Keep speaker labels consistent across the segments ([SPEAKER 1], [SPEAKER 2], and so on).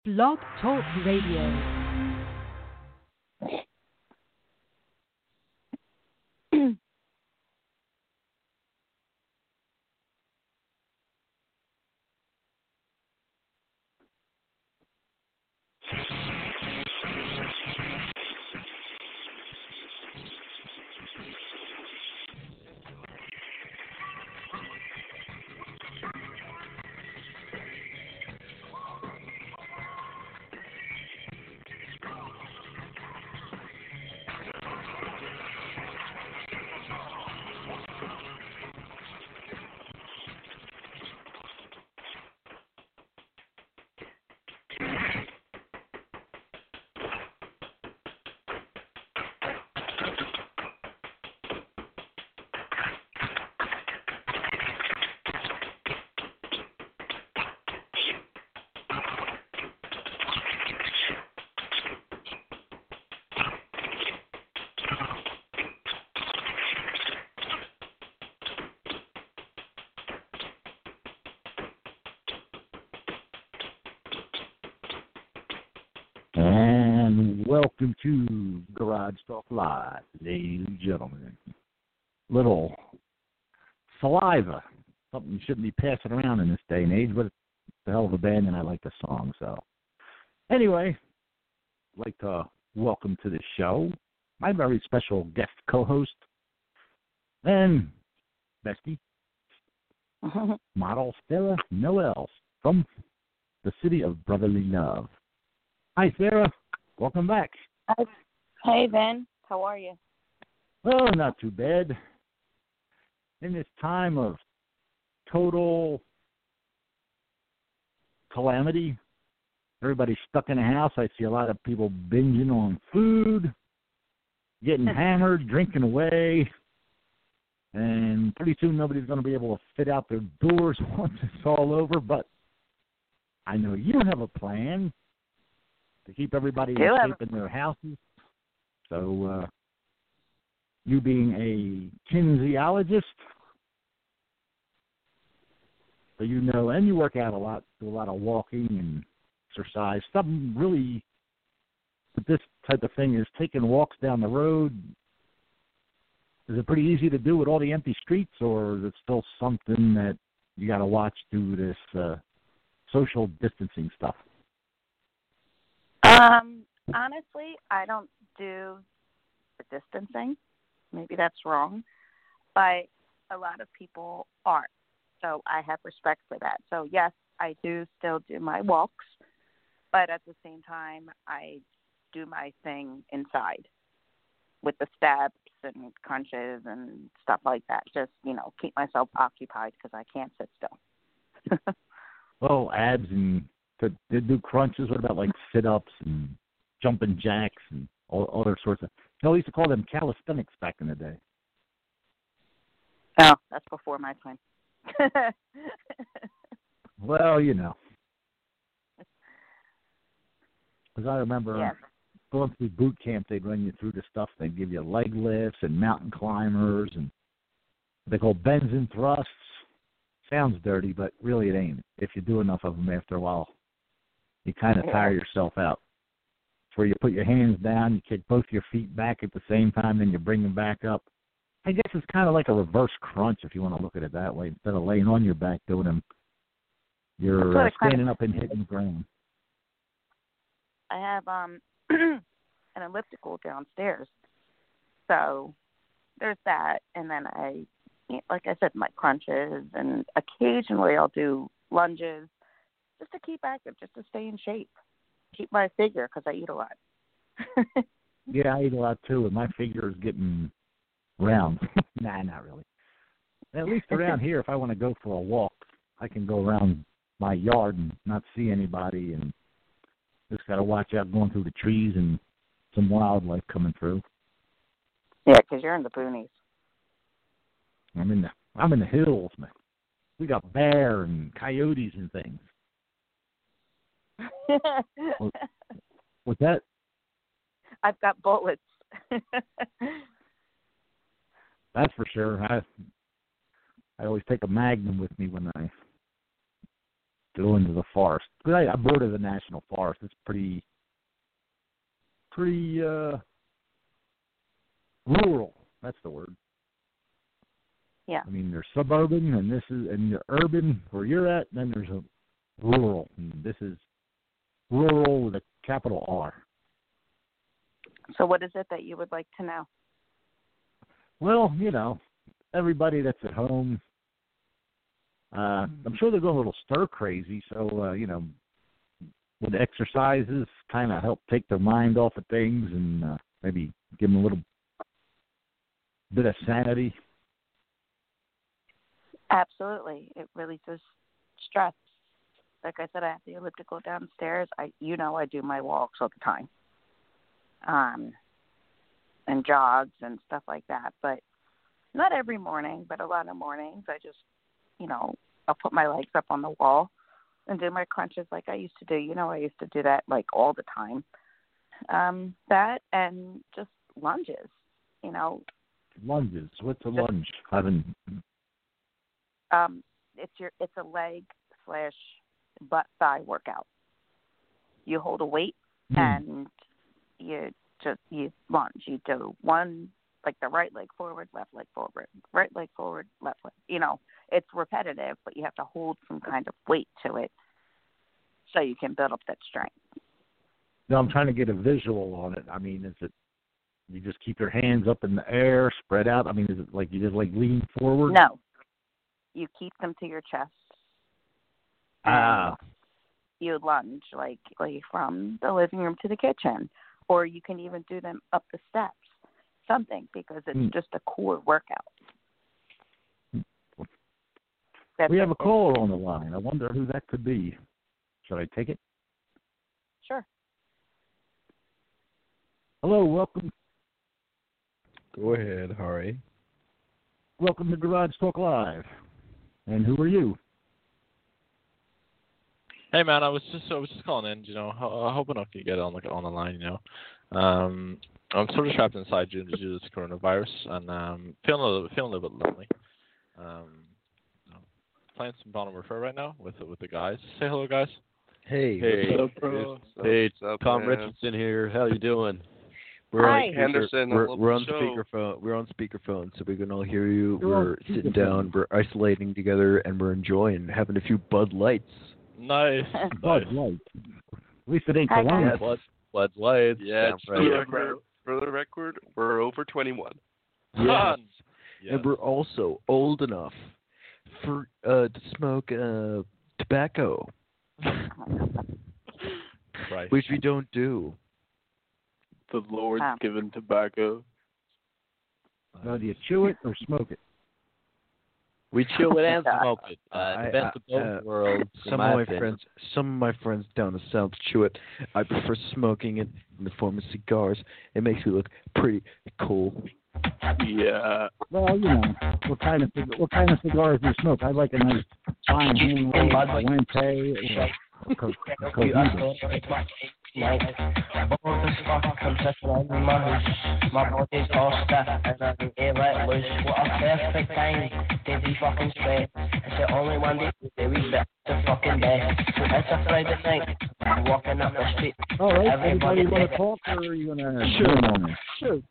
[SPEAKER 1] Blog Talk Radio.
[SPEAKER 2] And welcome to Garage Talk Live, ladies and gentlemen. Little saliva, something you shouldn't be passing around in this day and age, but it's a hell of a band, and I like the song. So, anyway, I'd like to welcome to the show my very special guest co-host and bestie, model Sarah Noel from the city of brotherly love. Hi, Sarah. Welcome back.
[SPEAKER 3] Hey, Ben. How are you?
[SPEAKER 2] Well, not too bad. In this time of total calamity, everybody's stuck in the house. I see a lot of people binging on food, getting hammered, drinking away, and pretty soon nobody's going to be able to fit out their doors once it's all over. But I know you have a plan to keep everybody in shape in their houses. So, you being a kinesiologist, so you know, and you work out a lot, do a lot of walking and exercise. Something really, with this type of thing, is taking walks down the road. Is it pretty easy to do with all the empty streets, or is it still something that you got to watch through this social distancing stuff?
[SPEAKER 3] Honestly, I don't do the distancing. Maybe that's wrong, but a lot of people are. So I have respect for that. So yes, I do still do my walks, but at the same time, I do my thing inside with the steps and crunches and stuff like that. Just, keep myself occupied because I can't sit still.
[SPEAKER 2] Well, abs and to do crunches. What about like sit-ups and jumping jacks and all other sorts of? We used to call them calisthenics back in the day.
[SPEAKER 3] Oh, that's before my time.
[SPEAKER 2] Well, because I remember going through boot camp, they'd run you through the stuff. They'd give you leg lifts and mountain climbers and they call bends and thrusts. Sounds dirty, but really it ain't. If you do enough of them after a while, you kind of tire yourself out. It's where you put your hands down, you kick both your feet back at the same time, then you bring them back up. I guess it's kind of like a reverse crunch if you want to look at it that way. Instead of laying on your back doing them, you're standing up and hitting the ground.
[SPEAKER 3] I have an elliptical downstairs. So there's that. And then like I said, my crunches, and occasionally I'll do lunges just to keep active, just to stay in shape, keep my figure because I eat a lot.
[SPEAKER 2] Yeah, I eat a lot too, and my figure is getting round. Nah, not really. At least around here, if I want to go for a walk, I can go around my yard and not see anybody, and just got to watch out going through the trees and some wildlife coming through.
[SPEAKER 3] Yeah, because you're in the boonies.
[SPEAKER 2] I'm in the hills, man. We got bear and coyotes and things. What's that?
[SPEAKER 3] I've got bullets.
[SPEAKER 2] That's for sure. I always take a Magnum with me when go into the forest. But I border the national forest. It's pretty rural. That's the word.
[SPEAKER 3] Yeah.
[SPEAKER 2] I mean, there's suburban, and the urban where you're at. And then there's a rural, and this is rural with a capital R.
[SPEAKER 3] So, what is it that you would like to know?
[SPEAKER 2] Well, everybody that's at home, I'm sure they're going a little stir crazy. So, would exercises kind of help take their mind off of things and maybe give them a little bit of sanity?
[SPEAKER 3] Absolutely. It releases stress. Like I said, I have the elliptical downstairs. I do my walks all the time. And jogs and stuff like that. But not every morning, but a lot of mornings I just, I'll put my legs up on the wall and do my crunches like I used to do. I used to do that like all the time. That and just lunges,
[SPEAKER 2] Lunges. What's a lunge?
[SPEAKER 3] It's a leg / butt thigh workout. You hold a weight and you lunge. You do one, like the right leg forward, left leg forward, right leg forward, left leg. It's repetitive, but you have to hold some kind of weight to it so you can build up that strength.
[SPEAKER 2] No, I'm trying to get a visual on it. I mean, is it you just keep your hands up in the air, spread out? I mean, is it like you just like lean forward?
[SPEAKER 3] No. You keep them to your chest. You lunge like from the living room to the kitchen. Or you can even do them up the steps, something, because it's just a core workout.
[SPEAKER 2] We have a caller on the line. I wonder who that could be. Should I take it?
[SPEAKER 3] Sure.
[SPEAKER 2] Hello, welcome.
[SPEAKER 4] Go ahead, Hari.
[SPEAKER 2] Welcome to Garage Talk Live. And who are you?
[SPEAKER 5] Hey man, I was just calling in, hoping I could get on the line, I'm sort of trapped inside due to this coronavirus, and feeling a little bit lonely. Playing some Modern Warfare right now with the guys. Say hello, guys.
[SPEAKER 4] Hey,
[SPEAKER 6] what's up, bro?
[SPEAKER 4] Hey,
[SPEAKER 6] what's up,
[SPEAKER 4] Tom
[SPEAKER 6] man?
[SPEAKER 4] Richardson here. How you doing?
[SPEAKER 3] Hi.
[SPEAKER 6] Henderson.
[SPEAKER 4] We're on speakerphone. We're on speakerphone, so we can all hear you. We're sitting down. We're isolating together, and we're enjoying having a few Bud Lights.
[SPEAKER 5] Nice.
[SPEAKER 2] Bud Light. At least it ain't Corona.
[SPEAKER 4] Bud Lights.
[SPEAKER 6] Yeah,
[SPEAKER 4] right.
[SPEAKER 6] for the record, we're over 21.
[SPEAKER 4] Yes.
[SPEAKER 5] Yes.
[SPEAKER 4] And we're also old enough for to smoke tobacco,
[SPEAKER 5] Right.
[SPEAKER 4] which we don't do.
[SPEAKER 6] The Lord's given tobacco.
[SPEAKER 2] Now, do you chew it or smoke it?
[SPEAKER 7] We chew it and smoke it. The best of both worlds.
[SPEAKER 4] Some of my friends down the south chew it. I prefer smoking it in the form of cigars. It makes me look pretty cool.
[SPEAKER 6] Yeah.
[SPEAKER 2] Well, what kind of cigars do you smoke? I like a nice fine Hemingway, Fuente, or Cohiba.
[SPEAKER 8] My body's all stuff and I can get let loose. What a perfect time to be fucking straight. It's the only one day we better to fucking bed. It's a Friday night. I'm walking up the street.
[SPEAKER 2] All right, everybody want to talk or are you going to shoot on me?
[SPEAKER 6] Sure.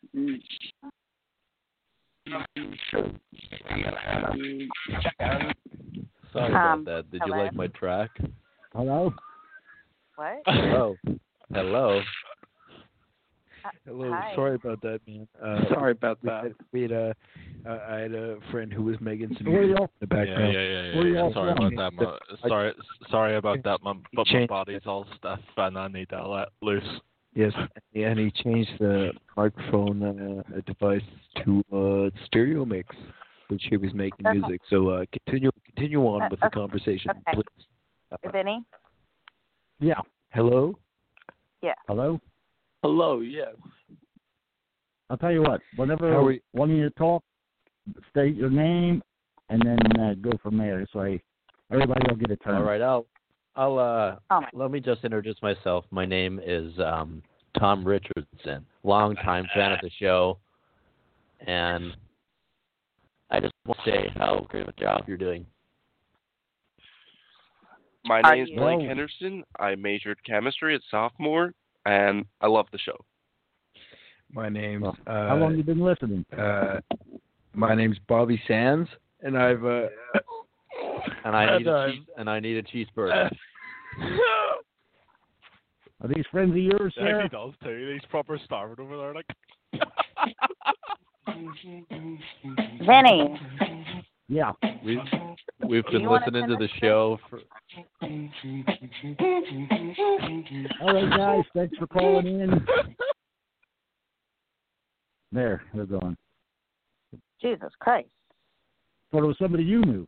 [SPEAKER 7] Sorry about that. Did you like my track?
[SPEAKER 2] Hello?
[SPEAKER 3] What?
[SPEAKER 7] Hello. Hello.
[SPEAKER 4] Hello.
[SPEAKER 3] Hi.
[SPEAKER 4] Sorry about that, man.
[SPEAKER 6] Sorry about that.
[SPEAKER 4] I had a friend who was making some
[SPEAKER 2] Where are
[SPEAKER 4] music
[SPEAKER 2] y'all?
[SPEAKER 4] in the background.
[SPEAKER 2] y'all
[SPEAKER 5] Sorry
[SPEAKER 2] from?
[SPEAKER 5] about that. Sorry about that. But my body's all stuff, and I need that let loose.
[SPEAKER 4] Yes, and he changed the microphone device to stereo mix, which he was making music. So continue on with the conversation,
[SPEAKER 3] Okay.
[SPEAKER 4] please.
[SPEAKER 3] Vinny?
[SPEAKER 2] Yeah.
[SPEAKER 4] Hello?
[SPEAKER 3] Yeah.
[SPEAKER 2] Hello?
[SPEAKER 6] Hello, yes.
[SPEAKER 2] I'll tell you what. Whenever one of you talk, state your name and then go from there. So everybody will get a turn.
[SPEAKER 7] All right. I'll let me just introduce myself. My name is Tom Richardson, longtime fan of the show, and I just want to say how great of a job you're doing.
[SPEAKER 9] My name is Blake Henderson. I majored chemistry at sophomore, and I love the show.
[SPEAKER 10] My name's
[SPEAKER 2] how long you been listening?
[SPEAKER 10] My name's Bobby Sands, and I've
[SPEAKER 7] and I need a cheeseburger.
[SPEAKER 2] Are these friends of yours, Sarah?
[SPEAKER 5] Yeah, he does too. He's proper starving over there, like.
[SPEAKER 3] Vinny.
[SPEAKER 2] Yeah.
[SPEAKER 7] We've been listening to the show for.
[SPEAKER 2] All right, guys. Thanks for calling in. There, they're going.
[SPEAKER 3] Jesus Christ.
[SPEAKER 2] Thought it was somebody you knew.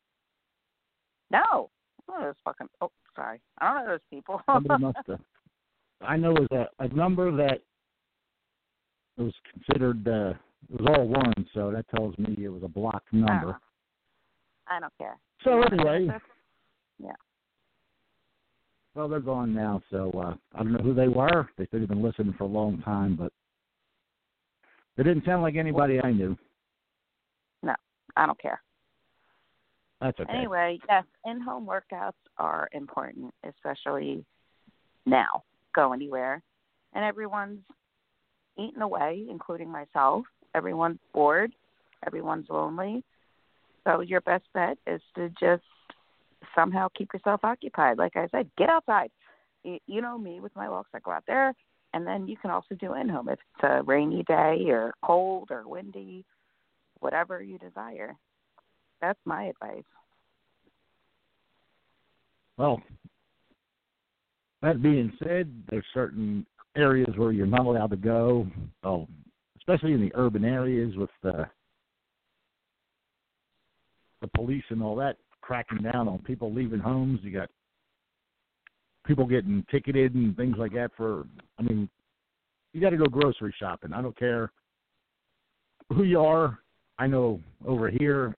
[SPEAKER 3] No. Oh, it was fucking. Oh, sorry. I don't know those people.
[SPEAKER 2] Somebody must have. I know it was a number that was considered. It was all one, so that tells me it was a blocked number.
[SPEAKER 3] I don't care.
[SPEAKER 2] So anyway.
[SPEAKER 3] Yeah.
[SPEAKER 2] Well, they're gone now, so I don't know who they were. They said they've been listening for a long time, but they didn't sound like anybody I knew.
[SPEAKER 3] No, I don't care.
[SPEAKER 2] That's okay.
[SPEAKER 3] Anyway, yes, in-home workouts are important, especially now. Go anywhere. And everyone's eating away, including myself. Everyone's bored. Everyone's lonely. So your best bet is to just somehow keep yourself occupied. Like I said, get outside. You know me with my walks. I go out there, and then you can also do in-home if it's a rainy day or cold or windy, whatever you desire. That's my advice.
[SPEAKER 2] Well, that being said, there's certain areas where you're not allowed to go, especially in the urban areas with the police and all that cracking down on people leaving homes. You got people getting ticketed and things like that you got to go grocery shopping. I don't care who you are. I know over here,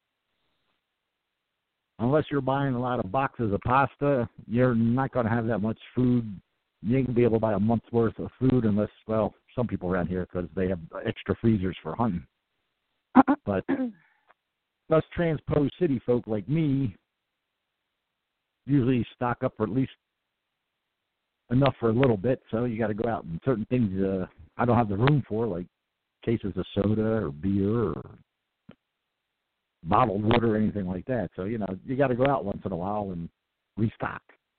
[SPEAKER 2] unless you're buying a lot of boxes of pasta, you're not going to have that much food. You ain't going to be able to buy a month's worth of food unless, well, some people around here because they have extra freezers for hunting. But us transposed city folk like me usually stock up for at least enough for a little bit, so you got to go out and certain things I don't have the room for, like cases of soda or beer or bottled water or anything like that. So, you got to go out once in a while and restock.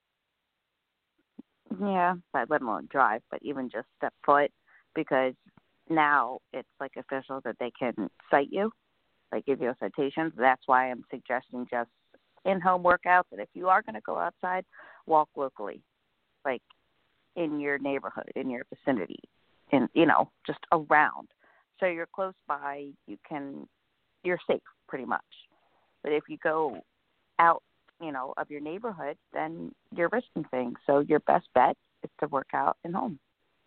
[SPEAKER 3] Yeah, let alone drive, but even just step foot, because now it's like official that they can cite you, like give you a citation. That's why I'm suggesting just in-home workouts, and if you are going to go outside, walk locally, like in your neighborhood, in your vicinity, and just around. So you're close by, you're safe pretty much. But if you go out, of your neighborhood, then you're risking things. So your best bet is to work out in home.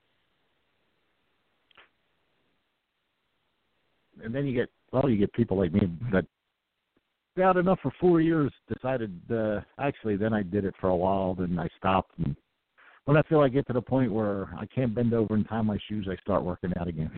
[SPEAKER 2] And then you get people like me that got enough for 4 years, decided, then I did it for a while, then I stopped. And when I feel I get to the point where I can't bend over and tie my shoes, I start working out again.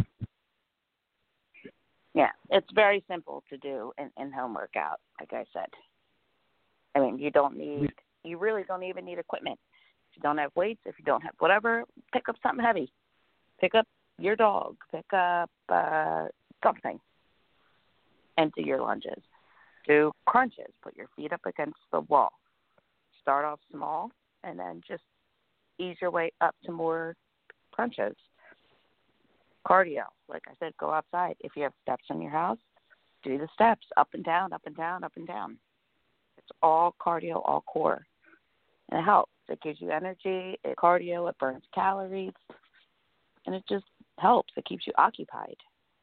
[SPEAKER 3] Yeah, it's very simple to do an in-home workout, like I said. I mean, you really don't even need equipment. If you don't have weights, if you don't have whatever, pick up something heavy. Pick up your dog. Pick up something and do your lunges. Do crunches. Put your feet up against the wall. Start off small and then just ease your way up to more crunches. Cardio. Like I said, go outside. If you have steps in your house, do the steps up and down, up and down, up and down. It's all cardio, all core. And it helps. It gives you energy, it cardio, it burns calories, and it just helps. It keeps you occupied.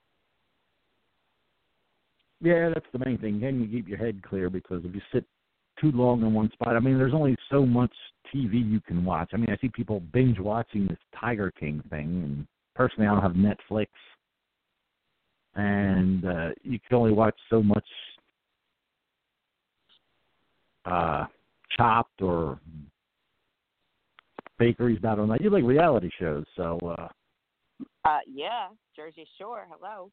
[SPEAKER 2] Yeah, that's the main thing. Then you keep your head clear, because if you sit too long in one spot, there's only so much TV you can watch. I see people binge watching this Tiger King thing, and personally I don't have Netflix, and you can only watch so much Chopped or Bakery's Battle Night. You like reality shows, so
[SPEAKER 3] yeah, Jersey Shore, hello.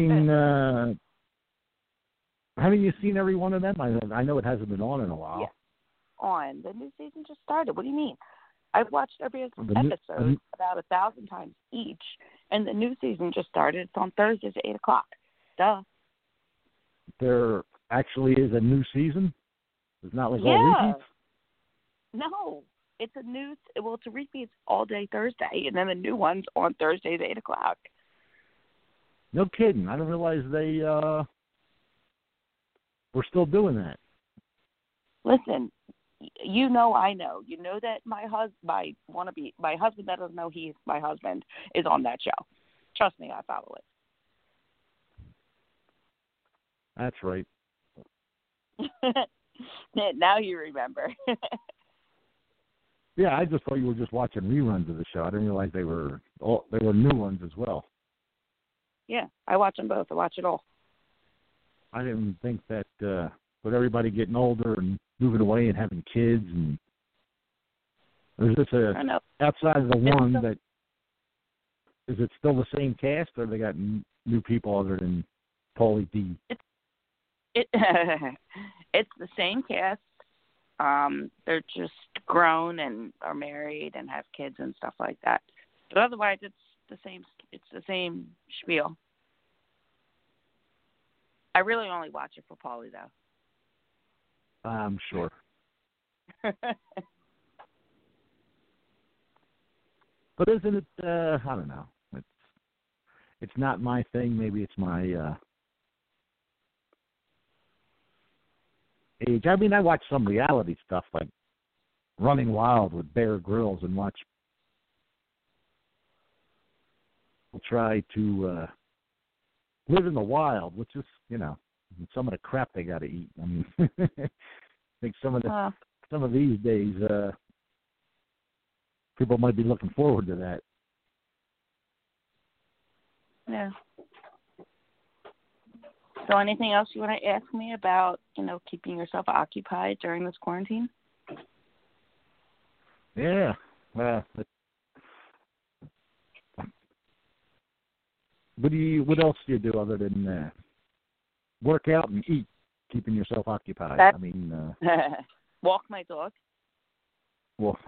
[SPEAKER 2] Haven't you seen every one of them? I know it hasn't been on in a while.
[SPEAKER 3] on? The new season just started. What do you mean? I've watched every episode about 1,000 times each, and the new season just started. It's on Thursdays at 8 o'clock. Duh.
[SPEAKER 2] There actually is a new season? It's not like all repeats?
[SPEAKER 3] No. It's a repeats all day Thursday, and then the new one's on Thursdays at 8 o'clock.
[SPEAKER 2] No kidding. I didn't realize they were still doing that.
[SPEAKER 3] Listen, you know I know. You know that my husband that doesn't know he's my husband is on that show. Trust me, I follow it.
[SPEAKER 2] That's right.
[SPEAKER 3] Now you remember.
[SPEAKER 2] Yeah, I just thought you were just watching reruns of the show. I didn't realize they were new ones as well.
[SPEAKER 3] Yeah, I watch them both. I watch it all.
[SPEAKER 2] I didn't think that with everybody getting older and moving away and having kids, and is this outside of the one that is it still the same cast, or they got new people other than Paulie D?
[SPEAKER 3] It's the same cast. They're just grown and are married and have kids and stuff like that. But otherwise, it's the same. It's the same spiel. I really only watch it for Paulie, though.
[SPEAKER 2] I'm sure. But isn't it? I don't know. It's not my thing. Maybe it's my age. I mean, I watch some reality stuff like Running Wild with Bear Grylls and watch people try to live in the wild, which is, some of the crap they got to eat. I mean, I think some of these days people might be looking forward to that.
[SPEAKER 3] Yeah. So anything else you want to ask me about, keeping yourself occupied during this quarantine?
[SPEAKER 2] Yeah. What else do you do other than work out and eat, keeping yourself occupied?
[SPEAKER 3] Walk my dog.
[SPEAKER 2] Well,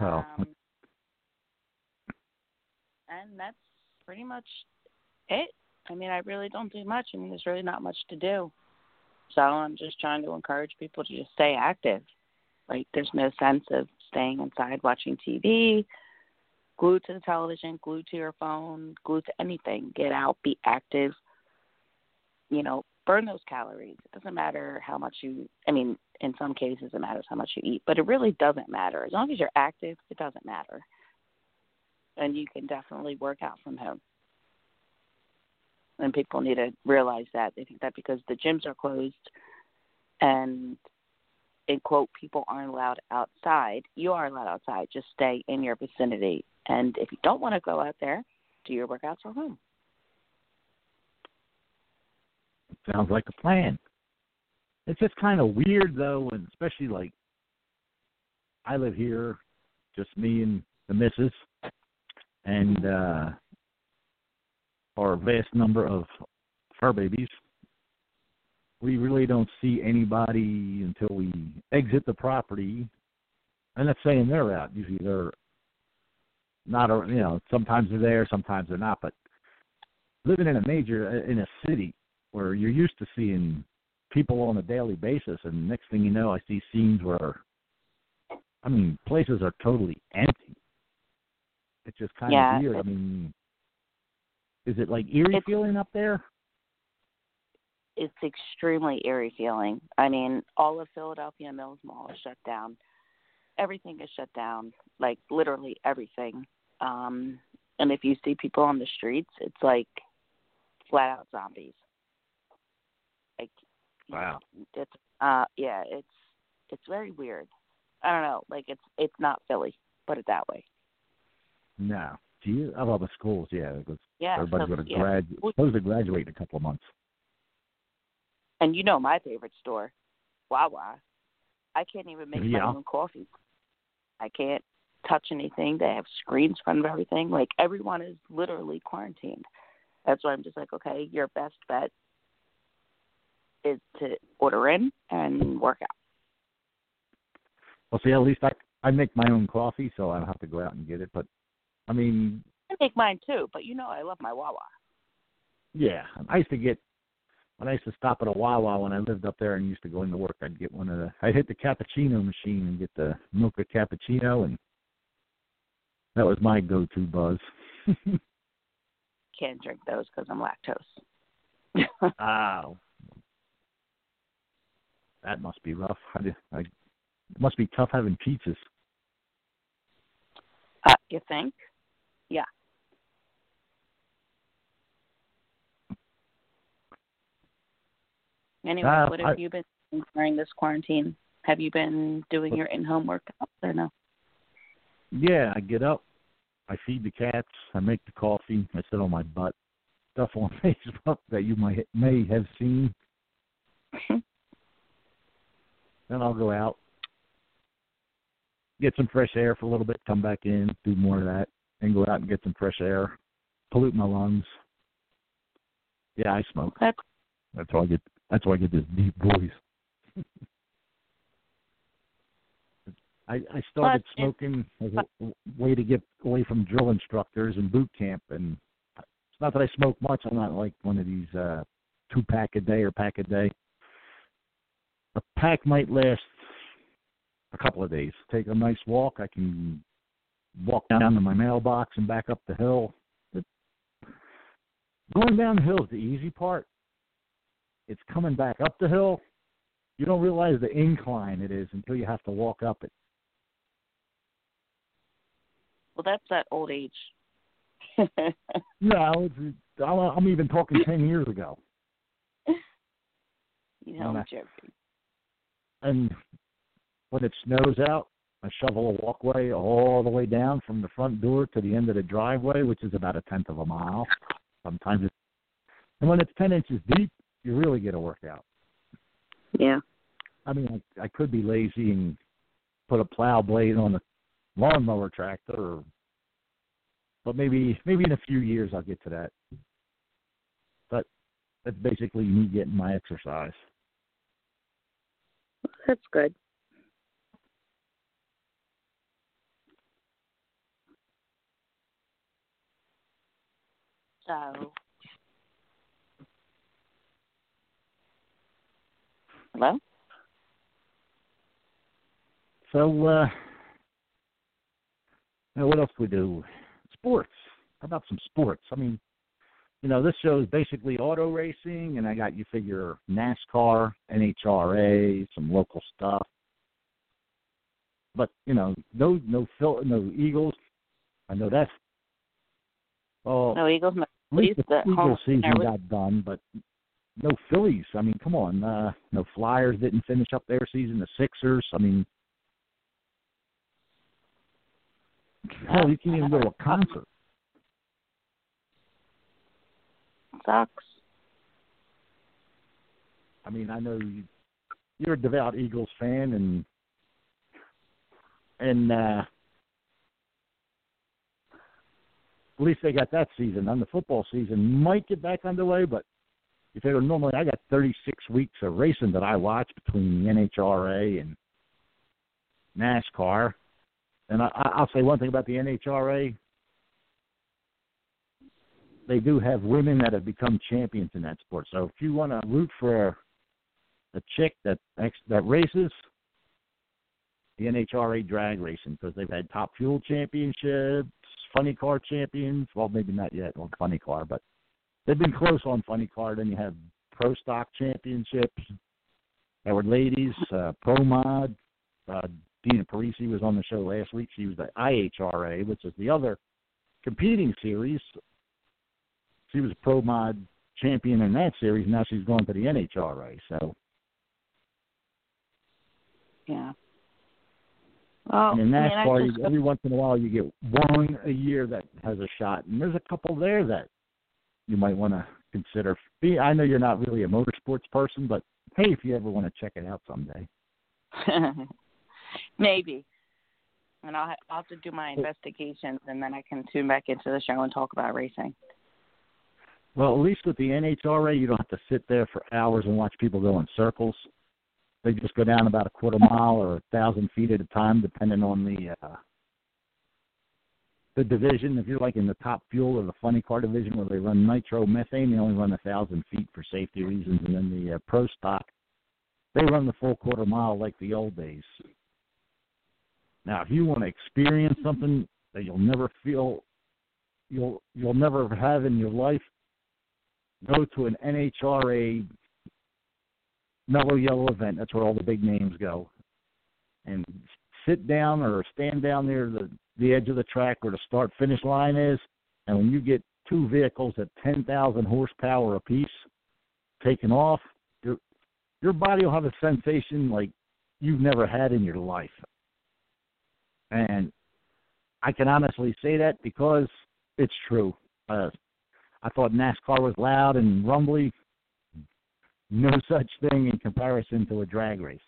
[SPEAKER 3] and that's pretty much it. I mean, I really don't do much. I mean, there's really not much to do. So I'm just trying to encourage people to just stay active. Like, there's no sense of staying inside watching TV, glued to the television, glued to your phone, glued to anything. Get out, be active, burn those calories. It doesn't matter how much in some cases it matters how much you eat, but it really doesn't matter. As long as you're active, it doesn't matter. And you can definitely work out from home. And people need to realize that. They think that because the gyms are closed and, in quote, people aren't allowed outside, you are allowed outside. Just stay in your vicinity. And if you don't want to go out there, do your workouts from home.
[SPEAKER 2] Sounds like a plan. It's just kind of weird, though, and especially, like, I live here, just me and the missus, and our vast number of fur babies. We really don't see anybody until we exit the property. I'm not saying they're out. Usually they're not, sometimes they're there, sometimes they're not. But living in a city where you're used to seeing people on a daily basis, and next thing you know, I see scenes where, places are totally empty. It's just kind of weird. Is it like eerie feeling up there?
[SPEAKER 3] It's extremely eerie feeling. All of Philadelphia Mills Mall is shut down. Everything is shut down, like literally everything. And if you see people on the streets, it's like flat out zombies. Like,
[SPEAKER 2] wow.
[SPEAKER 3] It's very weird. I don't know. Like it's not Philly, put it that way.
[SPEAKER 2] No. I love the schools, because everybody's supposed to graduate in a couple of months.
[SPEAKER 3] And my favorite store, Wawa. I can't even make my own coffee. I can't touch anything. They have screens in front of everything. Like, everyone is literally quarantined. That's why I'm just like, okay, your best bet is to order in and work out.
[SPEAKER 2] Well, see, at least I make my own coffee, so I don't have to go out and get it. But, I mean...
[SPEAKER 3] I make mine, too, but I love my Wawa.
[SPEAKER 2] Yeah. When I used to stop at a Wawa when I lived up there and used to go into work, I'd hit the cappuccino machine and get the mocha cappuccino, and that was my go-to buzz.
[SPEAKER 3] Can't drink those because I'm lactose.
[SPEAKER 2] Oh. That must be rough. It must be tough having pizzas.
[SPEAKER 3] You think? Yeah. Anyway, what have you been doing during this quarantine? Have you been doing your in-home workouts or no?
[SPEAKER 2] Yeah, I get up, I feed the cats, I make the coffee, I sit on my butt. Stuff on Facebook that you may have seen. Then I'll go out, get some fresh air for a little bit, come back in, do more of that, and go out and get some fresh air, pollute my lungs. Yeah, I smoke. That's why I get this deep voice. I started smoking as a way to get away from drill instructors in boot camp, and it's not that I smoke much. I'm not like one of these 2-pack a day or pack a day. A pack might last a couple of days. Take a nice walk. I can walk down to my mailbox and back up the hill. But going down the hill is the easy part. It's coming back up the hill. You don't realize the incline it is until you have to walk up it.
[SPEAKER 3] Well, that's that old age.
[SPEAKER 2] No, I'm even talking 10 years ago.
[SPEAKER 3] I'm joking.
[SPEAKER 2] And when it snows out, I shovel a walkway all the way down from the front door to the end of the driveway, which is about 1/10 of a mile. Sometimes and when it's 10 inches deep, you really get a workout.
[SPEAKER 3] Yeah.
[SPEAKER 2] I mean, I could be lazy and put a plow blade on a lawnmower tractor, but maybe in a few years I'll get to that. But that's basically me getting my exercise.
[SPEAKER 3] That's good. So, hello?
[SPEAKER 2] So, what else do we do? Sports. How about some sports? I mean, this show is basically auto racing, and I got you figure NASCAR, NHRA, some local stuff. But, no Eagles. I know that's... Oh,
[SPEAKER 3] no Eagles.
[SPEAKER 2] At least the Eagles season got done, but no Phillies. I mean, come on. No Flyers didn't finish up their season. The Sixers. I mean, hell, you can't even go to a concert.
[SPEAKER 3] Sucks.
[SPEAKER 2] I mean, I know you're a devout Eagles fan, and at least they got that season. And the football season might get back underway, but if they were normally, I got 36 weeks of racing that I watch between the NHRA and NASCAR. And I'll say one thing about the NHRA. They do have women that have become champions in that sport. So if you want to root for a chick that races, the NHRA drag racing, because they've had Top Fuel championships, Funny Car champions. Well, maybe not yet on Funny Car, but they've been close on Funny Car. Then you have Pro Stock championships. There were ladies, Pro Mod. Dina Parisi was on the show last week. She was the IHRA, which is the other competing series. She was a Pro Mod champion in that series. Now she's going to the NHRA. So,
[SPEAKER 3] yeah. Well,
[SPEAKER 2] in NASCAR, every once in a while you get one a year that has a shot, and there's a couple there that you might want to consider. I know you're not really a motorsports person, but hey, if you ever want to check it out someday.
[SPEAKER 3] Maybe. And I'll have to do my investigations, and then I can tune back into the show and talk about racing.
[SPEAKER 2] Well, at least with the NHRA, you don't have to sit there for hours and watch people go in circles. They just go down about a quarter mile or 1,000 feet at a time, depending on the division. If you're like in the top fuel or the funny car division where they run nitromethane, they only run 1,000 feet for safety reasons. And then the pro stock, they run the full quarter mile like the old days. Now, if you want to experience something that you'll never feel, you'll never have in your life, go to an NHRA Mellow Yellow event. That's where all the big names go. And sit down or stand down near the edge of the track where the start-finish line is, and when you get two vehicles at 10,000 horsepower apiece taking off, your body will have a sensation like you've never had in your life. And I can honestly say that because it's true. I thought NASCAR was loud and rumbly. No such thing in comparison to a drag race.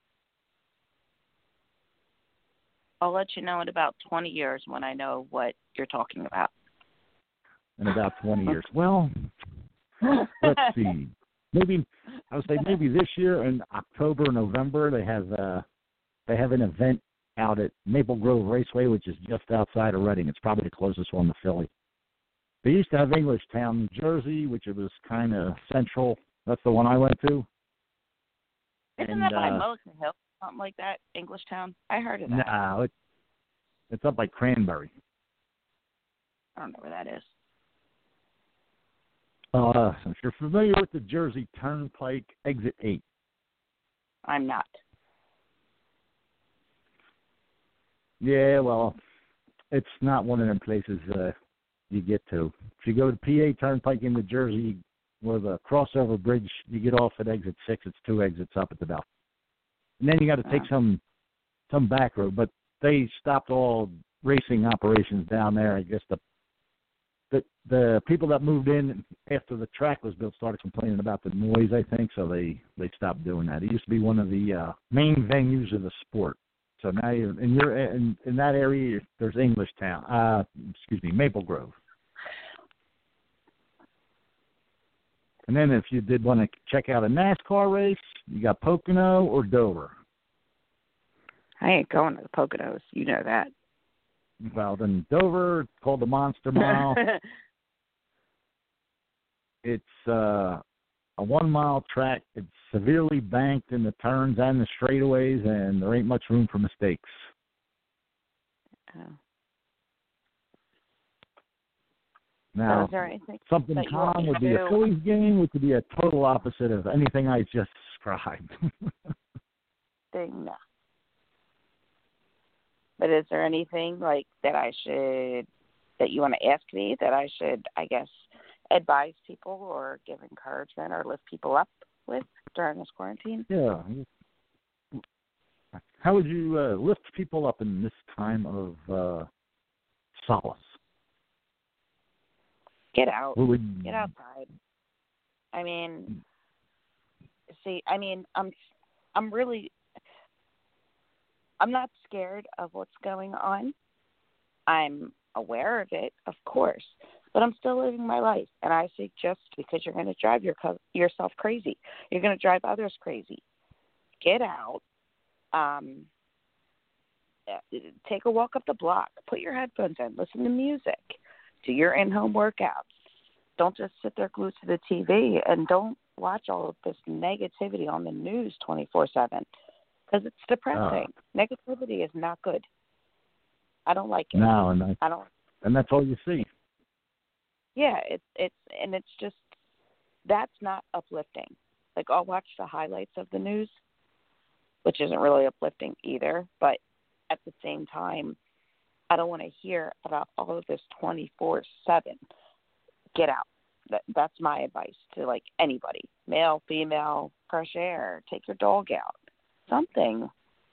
[SPEAKER 3] I'll let you know in about 20 years when I know what you're talking about.
[SPEAKER 2] In about 20 years. Well, let's see. Maybe I would say maybe this year in October, November, they have an event out at Maple Grove Raceway, which is just outside of Reading. It's probably the closest one to Philly. They used to have Englishtown, New Jersey, which it was kind of central. That's the one I went to.
[SPEAKER 3] Isn't that by Mulligan Hill? Something like that, Englishtown? I heard of that.
[SPEAKER 2] No, it's up by Cranberry.
[SPEAKER 3] I don't know where that is.
[SPEAKER 2] If you're familiar with the Jersey Turnpike, exit 8.
[SPEAKER 3] I'm not.
[SPEAKER 2] Yeah, well, it's not one of them places you get to. If you go to PA Turnpike into Jersey, where the crossover bridge, you get off at exit 6. It's 2 exits up at the bell. And then you got to take some back road. But they stopped all racing operations down there. I guess the people that moved in after the track was built started complaining about the noise, I think, so they stopped doing that. It used to be one of the main venues of the sport. So now in that area, there's Englishtown. Maple Grove. And then if you did want to check out a NASCAR race, you got Pocono or Dover.
[SPEAKER 3] I ain't going to the Poconos. You know that.
[SPEAKER 2] Well, then Dover, called the Monster Mile. It's a 1-mile track. It's severely banked in the turns and the straightaways, and there ain't much room for mistakes.
[SPEAKER 3] Oh.
[SPEAKER 2] Now,
[SPEAKER 3] is there anything
[SPEAKER 2] something calm would be a Phillies game, which would be a total opposite of anything I just described.
[SPEAKER 3] No. But is there anything like that that you want to ask me that I should, I guess, advise people or give encouragement or lift people up with during this quarantine?
[SPEAKER 2] Yeah. How would you lift people up in this time of solace?
[SPEAKER 3] Get out. Get outside. I mean, I'm not scared of what's going on. I'm aware of it, of course, but I'm still living my life. And I suggest, because you're going to drive yourself crazy, you're going to drive others crazy. Get out. Take a walk up the block. Put your headphones in. Listen to music. Do your in-home workouts. Don't just sit there glued to the TV, and don't watch all of this negativity on the news 24/7 because it's depressing. Negativity is not good. I don't like it.
[SPEAKER 2] No, and that's all you see.
[SPEAKER 3] Yeah, it's just that's not uplifting. Like, I'll watch the highlights of the news, which isn't really uplifting either, but at the same time, I don't want to hear about all of this 24/7. Get out. That's my advice to, like, anybody, male, female, fresh air. Take your dog out. Something.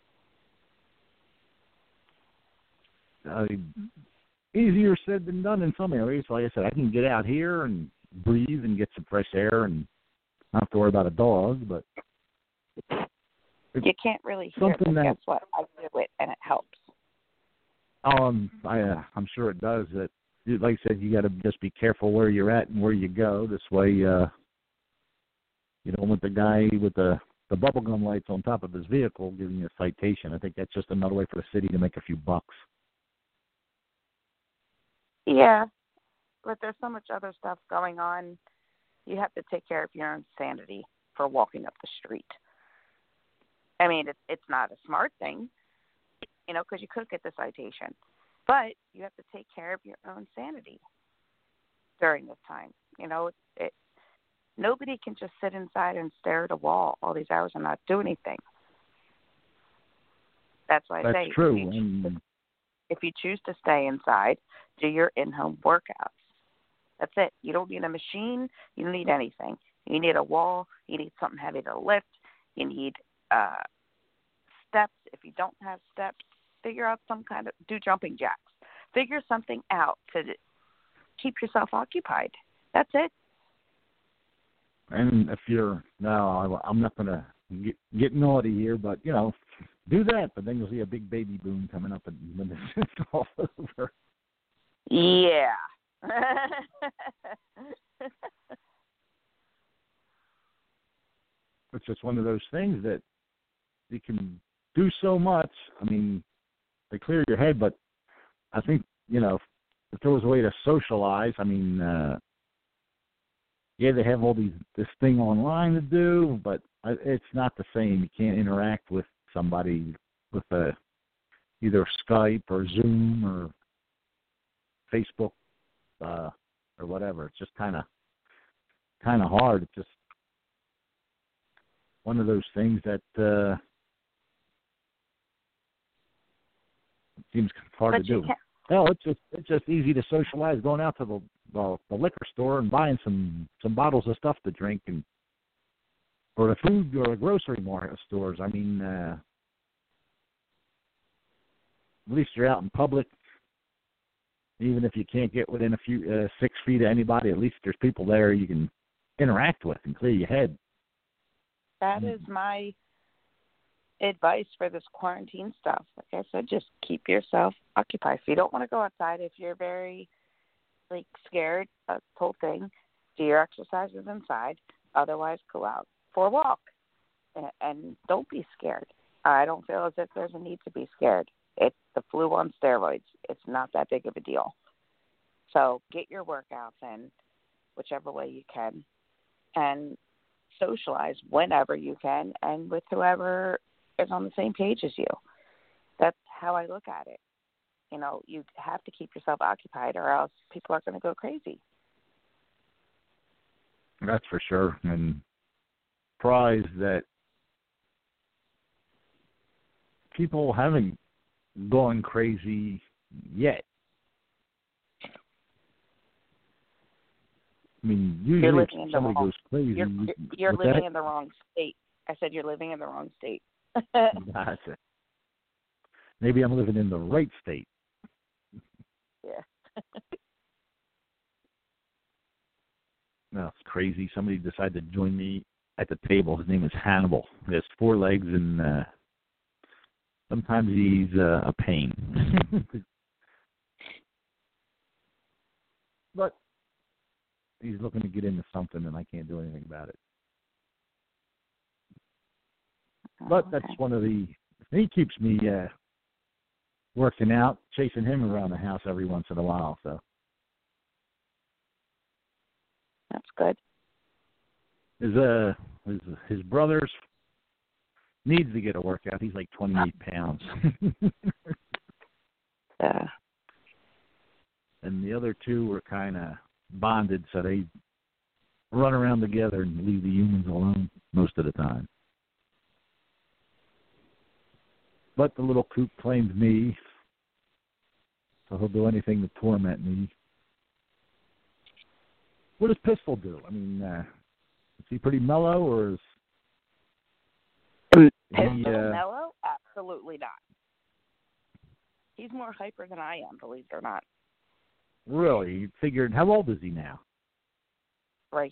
[SPEAKER 2] Easier said than done in some areas. Like I said, I can get out here and breathe and get some fresh air and not have to worry about a dog, but
[SPEAKER 3] you can't really hear it, but guess what? I do it, and it helps.
[SPEAKER 2] I'm sure it does. That, like I said, you got to just be careful where you're at and where you go. This way, you don't want the guy with the the bubblegum lights on top of his vehicle giving you a citation. I think that's just another way for the city to make a few bucks.
[SPEAKER 3] Yeah, but there's so much other stuff going on. You have to take care of your own sanity for walking up the street. I mean, it's not a smart thing, because you could get the citation. But you have to take care of your own sanity during this time. Nobody can just sit inside and stare at a wall all these hours and not do anything. That's why I say
[SPEAKER 2] true.
[SPEAKER 3] If you choose to stay inside, do your in-home workouts. That's it. You don't need a machine. You don't need anything. You need a wall. You need something heavy to lift. You need steps. If you don't have steps, figure out do jumping jacks. Figure something out to keep yourself occupied. That's it.
[SPEAKER 2] And if I'm not going to get naughty here, but, do that. But then you'll see a big baby boom coming up when it's all over.
[SPEAKER 3] Yeah.
[SPEAKER 2] It's just one of those things that you can do so much. I mean, they clear your head, but I think, if there was a way to socialize, I mean, they have all this thing online to do, but it's not the same. You can't interact with somebody with either Skype or Zoom or Facebook or whatever. It's just kind of hard. It's just one of those things that seems hard to do. No, it's just easy to socialize going out to the liquor store and buying some bottles of stuff to drink or the food or the grocery stores. I mean, at least you're out in public. Even if you can't get within a few 6 feet of anybody, at least there's people there you can interact with and clear your head.
[SPEAKER 3] That is my advice for this quarantine stuff. Like I said, just keep yourself occupied. If you don't want to go outside, if you're very scared of the whole thing, do your exercises inside. Otherwise, go out for a walk and don't be scared. I don't feel as if there's a need to be scared. It's the flu on steroids. It's not that big of a deal. So get your workouts in whichever way you can and socialize whenever you can and with whoever is on the same page as you. That's how I look at it. You have to keep yourself occupied or else people are going to go crazy.
[SPEAKER 2] That's for sure. And surprised that people haven't gone crazy yet. I mean, usually if somebody goes crazy,
[SPEAKER 3] you're living in the wrong state. I said you're living in the wrong state.
[SPEAKER 2] That's it. Maybe I'm living in the right state.
[SPEAKER 3] Yeah.
[SPEAKER 2] No, it's crazy. Somebody decided to join me at the table. His name is Hannibal. He has 4 legs, and sometimes he's a pain. But he's looking to get into something, and I can't do anything about it. But that's one of the... He keeps me working out, chasing him around the house every once in a while, so...
[SPEAKER 3] That's good.
[SPEAKER 2] His brother's needs to get a workout. He's like 28 pounds.
[SPEAKER 3] Yeah.
[SPEAKER 2] And the other 2 were kind of bonded, so they run around together and leave the humans alone most of the time. But the little coot claims me, so he'll do anything to torment me. What does Pistol do? I mean, is he pretty mellow, or is
[SPEAKER 3] Pistol mellow? Absolutely not. He's more hyper than I am, believe it or not.
[SPEAKER 2] Really? You figured, how old is he now?
[SPEAKER 3] 3.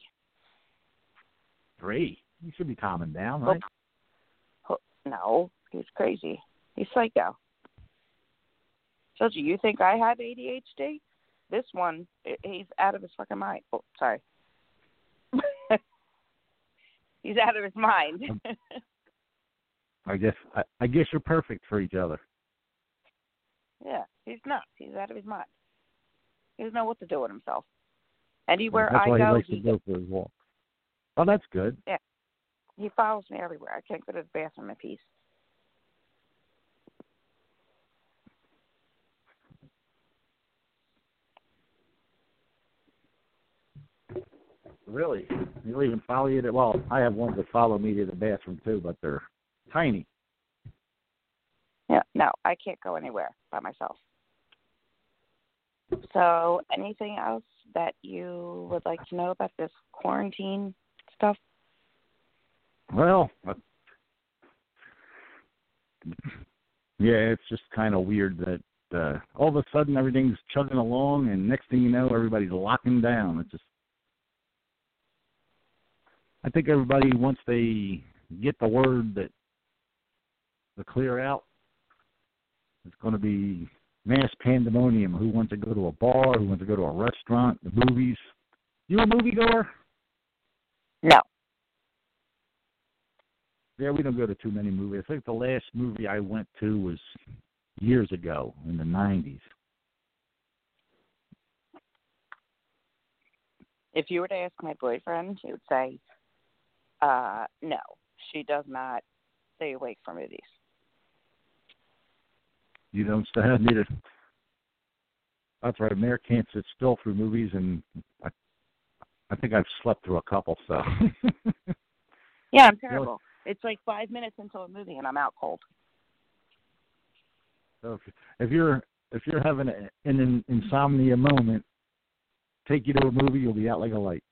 [SPEAKER 2] 3? He should be calming down, right?
[SPEAKER 3] No, he's crazy. He's psycho. Told you think I have ADHD? This one, he's out of his fucking mind. Oh, sorry. He's out of his mind.
[SPEAKER 2] I guess you're perfect for each other.
[SPEAKER 3] Yeah, he's nuts. He's out of his mind. He doesn't know what to do with himself. Anywhere
[SPEAKER 2] That's why
[SPEAKER 3] I go,
[SPEAKER 2] he likes to go for his walk. Oh, that's good.
[SPEAKER 3] Yeah, he follows me everywhere. I can't go to the bathroom in peace.
[SPEAKER 2] Really? He'll even follow you to, well, I have ones that follow me to the bathroom too, but they're tiny.
[SPEAKER 3] Yeah, no, I can't go anywhere by myself. So, anything else that you would like to know about this quarantine stuff?
[SPEAKER 2] Well, yeah, it's just kind of weird that all of a sudden everything's chugging along, and next thing you know, everybody's locking down. It's just, I think everybody, once they get the word that the clear out, it's going to be mass pandemonium. Who wants to go to a bar? Who wants to go to a restaurant? The movies? You a moviegoer?
[SPEAKER 3] No.
[SPEAKER 2] Yeah, we don't go to too many movies. I think the last movie I went to was years ago in the 90s.
[SPEAKER 3] If you were to ask my boyfriend, he would say, no, she does not stay awake for movies.
[SPEAKER 2] You don't stand neither. That's right. Mayor can't sit still through movies, and I think I've slept through a couple. So.
[SPEAKER 3] Yeah, I'm terrible. It's like 5 minutes into a movie, and I'm out cold.
[SPEAKER 2] So if you're having an insomnia moment, take you to a movie, you'll be out like a light.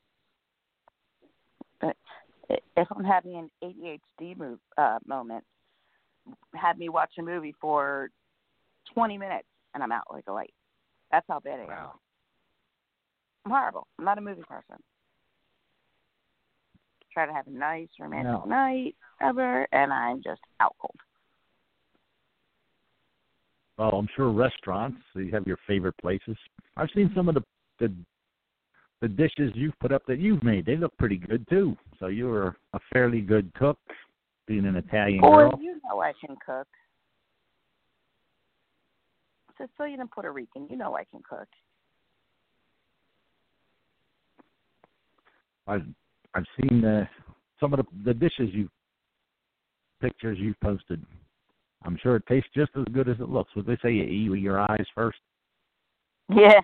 [SPEAKER 3] But if I'm having an ADHD moment, have me watch a movie for 20 minutes, and I'm out like a light. That's how bad I am.
[SPEAKER 2] Wow.
[SPEAKER 3] I'm horrible. I'm not a movie person. Try to have a nice romantic night ever, and I'm just out cold.
[SPEAKER 2] Well, I'm sure restaurants, you have your favorite places. I've seen some of the dishes you've put up that you've made. They look pretty good, too. So you're a fairly good cook, being an Italian girl.
[SPEAKER 3] Boy, you know I can cook. Sicilian and Puerto Rican, you know I can cook.
[SPEAKER 2] I've seen some of the dishes pictures you've posted. I'm sure it tastes just as good as it looks. Would they say you eat with your eyes first?
[SPEAKER 3] Yeah.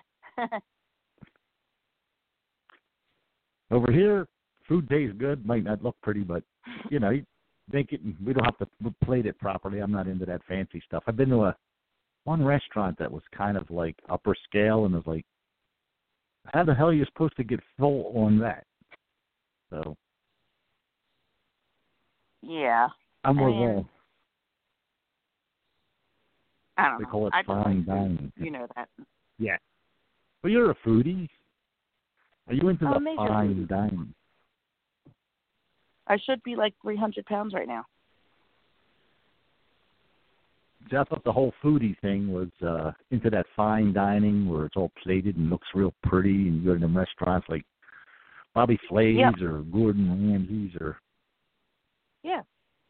[SPEAKER 2] Over here, food tastes good. Might not look pretty, but, you know, you make it, and we don't have to plate it properly. I'm not into that fancy stuff. I've been to one restaurant that was kind of like upper scale, and it was like, how the hell are you supposed to get full on that? So,
[SPEAKER 3] yeah.
[SPEAKER 2] I'm more
[SPEAKER 3] I don't know.
[SPEAKER 2] They call it
[SPEAKER 3] I
[SPEAKER 2] fine dining.
[SPEAKER 3] You know that.
[SPEAKER 2] Yeah. Well, you're a foodie. Are you into the fine
[SPEAKER 3] foodie.
[SPEAKER 2] dining?
[SPEAKER 3] I should be like 300 pounds right now.
[SPEAKER 2] See, I thought the whole foodie thing was into that fine dining where it's all plated and looks real pretty, and you go to them restaurants like Bobby Flay's or Gordon Ramsay's or...
[SPEAKER 3] Yeah.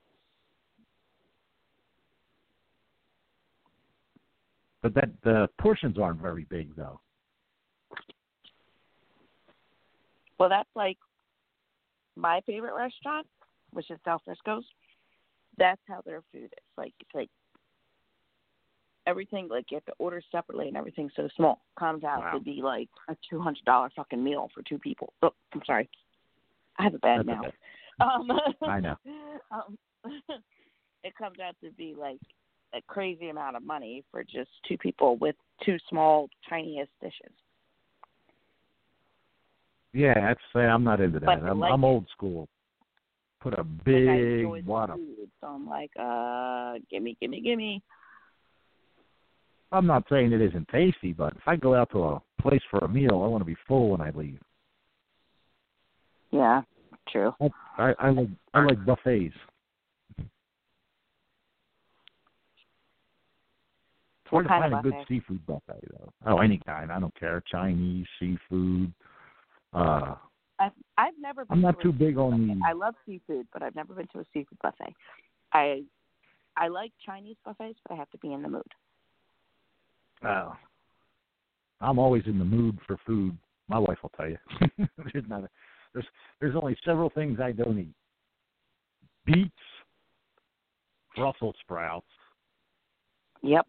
[SPEAKER 2] But the portions aren't very big, though.
[SPEAKER 3] Well, that's like my favorite restaurant, which is Del Frisco's. That's how their food is. It's like everything, like you have to order separately, and everything's so small. Comes out to be like a $200 fucking meal for two people. Oh, I'm sorry. I have a bad mouth.
[SPEAKER 2] Okay. I know.
[SPEAKER 3] It comes out to be like a crazy amount of money for just two people with two small, tiniest dishes.
[SPEAKER 2] Yeah, I'm not into that. I'm old school. Put a big wad of
[SPEAKER 3] food, so I'm like, gimme.
[SPEAKER 2] I'm not saying it isn't tasty, but if I go out to a place for a meal, I want to be full when I leave.
[SPEAKER 3] Yeah, true.
[SPEAKER 2] I like buffets.
[SPEAKER 3] What kind
[SPEAKER 2] find
[SPEAKER 3] of
[SPEAKER 2] a good seafood buffet, though. Oh, any kind. I don't care. Chinese, seafood.
[SPEAKER 3] I've never been
[SPEAKER 2] I'm not too big on the...
[SPEAKER 3] I love seafood, but I've never been to a seafood buffet. I like Chinese buffets, but I have to be in the mood.
[SPEAKER 2] Oh. I'm always in the mood for food. My wife will tell you. There's only several things I don't eat. Beets, Brussels sprouts.
[SPEAKER 3] Yep.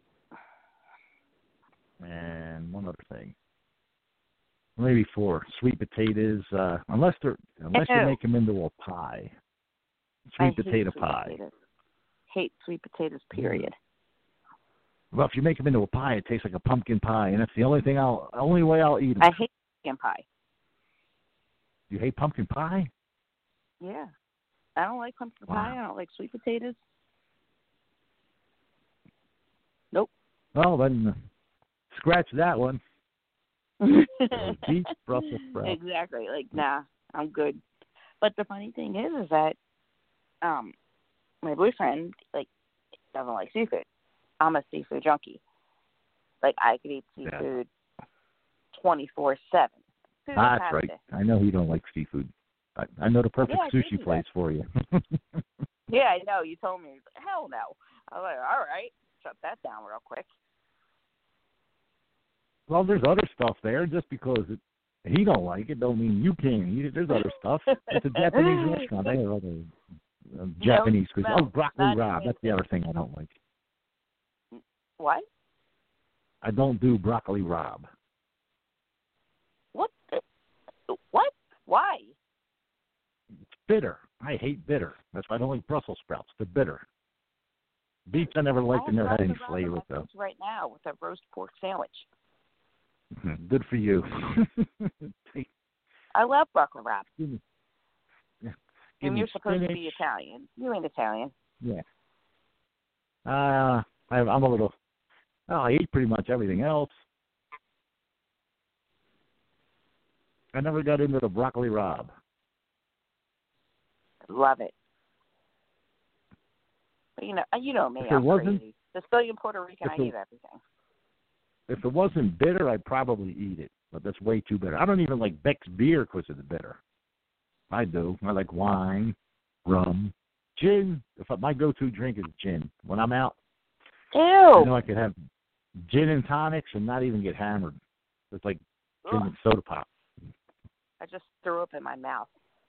[SPEAKER 2] And one other thing. Maybe 4. Sweet potatoes, unless you make them into a pie. Sweet potato pie.
[SPEAKER 3] Potatoes. Hate sweet potatoes, period.
[SPEAKER 2] Well, if you make them into a pie, it tastes like a pumpkin pie, and that's the only way I'll eat them.
[SPEAKER 3] I hate pumpkin pie.
[SPEAKER 2] You hate pumpkin pie?
[SPEAKER 3] Yeah. I don't like pumpkin pie. I don't like sweet potatoes. Nope.
[SPEAKER 2] Well, then scratch that one. Beets, Brussels sprouts.
[SPEAKER 3] Exactly. Like, nah, I'm good. But the funny thing is that my boyfriend, doesn't like seafood. I'm a seafood junkie. Like, I could eat seafood 24/7.
[SPEAKER 2] That's right. I know you don't like seafood. I know the perfect sushi place for you.
[SPEAKER 3] Yeah, I know. You told me. Hell no. I was like, all right, shut that down real quick.
[SPEAKER 2] Well, there's other stuff there. Just because he don't like it, don't mean you can't eat it. There's other stuff. It's a Japanese restaurant. They have other Japanese cuisine. Oh, broccoli rabe. That's the other thing I don't like.
[SPEAKER 3] What?
[SPEAKER 2] I don't do broccoli rabe.
[SPEAKER 3] What? What? Why?
[SPEAKER 2] It's bitter. I hate bitter. That's why I don't like Brussels sprouts. They're bitter. Beets I never liked and never had any flavor with them.
[SPEAKER 3] Right now with a roast pork sandwich.
[SPEAKER 2] Good for you.
[SPEAKER 3] I love broccoli rabe.
[SPEAKER 2] And
[SPEAKER 3] you're supposed to be Italian. You ain't Italian.
[SPEAKER 2] Yeah. I'm a little. I eat pretty much everything else. I never got into the broccoli rabe.
[SPEAKER 3] Love it. But you know me. I'm crazy. Sicilian, Puerto Rican, I eat everything.
[SPEAKER 2] If it wasn't bitter, I'd probably eat it. But that's way too bitter. I don't even like Beck's beer because of the bitter. I do. I like wine, rum, gin. My go-to drink is gin. When I'm out, I know I could have gin and tonics and not even get hammered. It's like gin and soda pop.
[SPEAKER 3] I just threw up in my mouth.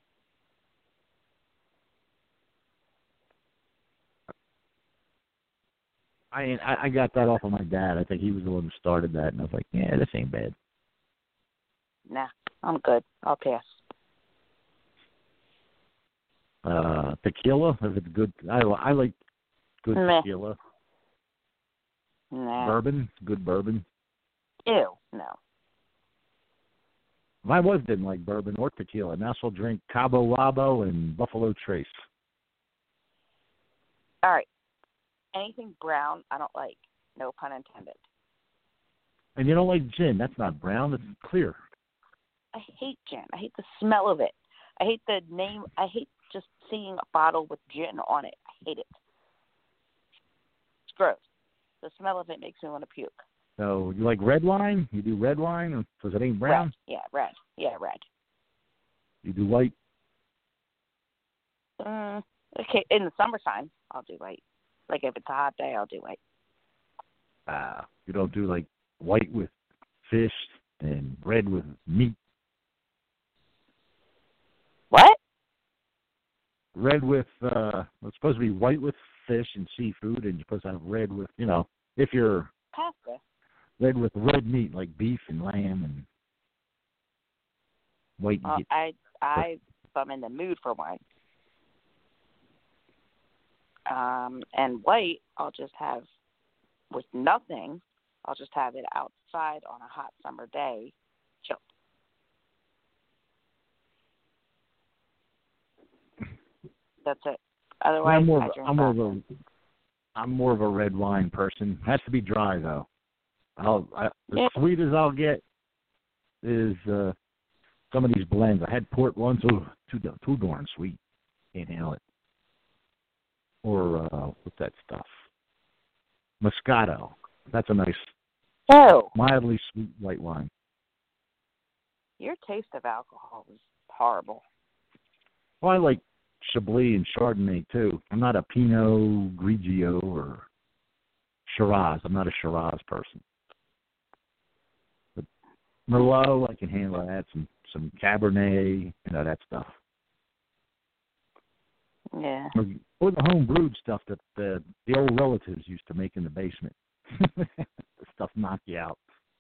[SPEAKER 2] I got that off of my dad. I think he was the one who started that, and I was like, yeah, this ain't bad.
[SPEAKER 3] Nah, I'm good. I'll pass.
[SPEAKER 2] Tequila, if it's good. I like good tequila.
[SPEAKER 3] Nah.
[SPEAKER 2] Bourbon, good bourbon.
[SPEAKER 3] Ew, no.
[SPEAKER 2] My wife didn't like bourbon or tequila. Now she'll drink Cabo Wabo and Buffalo Trace.
[SPEAKER 3] All right. Anything brown, I don't like. No pun intended.
[SPEAKER 2] And you don't like gin. That's not brown. It's clear.
[SPEAKER 3] I hate gin. I hate the smell of it. I hate the name. I hate just seeing a bottle with gin on it. I hate it. It's gross. The smell of it makes me want to puke.
[SPEAKER 2] So you like red wine? You do red wine because it ain't brown?
[SPEAKER 3] Red. Yeah, red. Yeah, red.
[SPEAKER 2] You do white?
[SPEAKER 3] Okay, in the summertime, I'll do white. Like if it's a hot day, I'll do white.
[SPEAKER 2] You don't do like white with fish and red with meat?
[SPEAKER 3] What?
[SPEAKER 2] Red with, it's supposed to be white with fish and seafood, and you're supposed to have red with, if you're
[SPEAKER 3] pasta.
[SPEAKER 2] Red with red meat like beef and lamb and white.
[SPEAKER 3] If I'm in the mood for wine. And white, I'll just have with nothing. I'll just have it outside on a hot summer day, chilled. That's it. Otherwise,
[SPEAKER 2] I'm more of a red wine person. Has to be dry though. As sweet as I'll get is some of these blends. I had port once. Too darn sweet. Can't handle it. Or what's that stuff? Moscato. That's a nice, mildly sweet white wine.
[SPEAKER 3] Your taste of alcohol is horrible.
[SPEAKER 2] Well, I like Chablis and Chardonnay too. I'm not a Pinot Grigio or Shiraz. I'm not a Shiraz person. But Merlot, I can handle that. Some Cabernet, that stuff.
[SPEAKER 3] Yeah.
[SPEAKER 2] Or the home brewed stuff that the old relatives used to make in the basement. The stuff knock you out.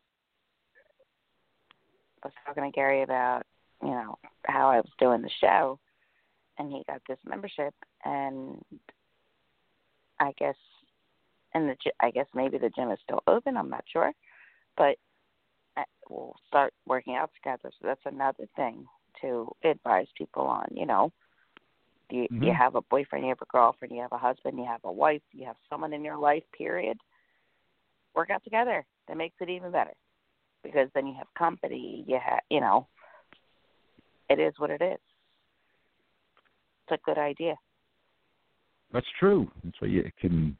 [SPEAKER 3] I was talking to Gary about, how I was doing the show, and he got this membership, and I guess maybe the gym is still open. I'm not sure, but we'll start working out together. So that's another thing to advise people on. You have a boyfriend, you have a girlfriend, you have a husband, you have a wife, you have someone in your life. Period. Work out together. That makes it even better, because then you have company. You have, it is what it is. It's a good idea.
[SPEAKER 2] That's true. And so you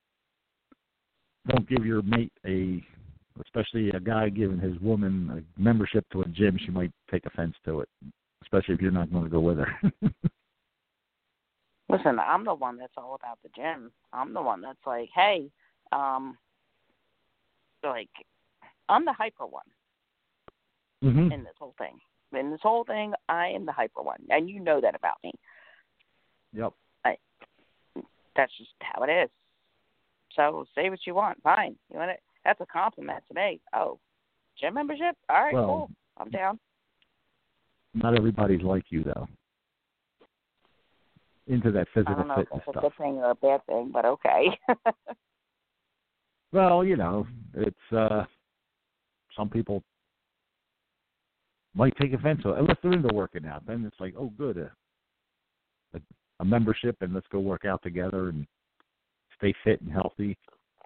[SPEAKER 2] don't give your mate especially a guy giving his woman a membership to a gym. She might take offense to it, especially if you're not going to go with her.
[SPEAKER 3] Listen, I'm the one that's all about the gym. I'm the one that's like, hey, I'm the hyper one in this whole thing. In this whole thing, I am the hyper one, and you know that about me.
[SPEAKER 2] Yep.
[SPEAKER 3] That's just how it is. So say what you want. Fine. You want it? That's a compliment to me. Oh, gym membership? All right, cool. I'm down.
[SPEAKER 2] Not everybody's like you, though. Into that physical fitness stuff.
[SPEAKER 3] I don't know if it's a good thing or a bad thing, but okay.
[SPEAKER 2] Well, it's some people might take offense to it, unless they're into working out. Then it's like, oh, good, a membership, and let's go work out together and stay fit and healthy.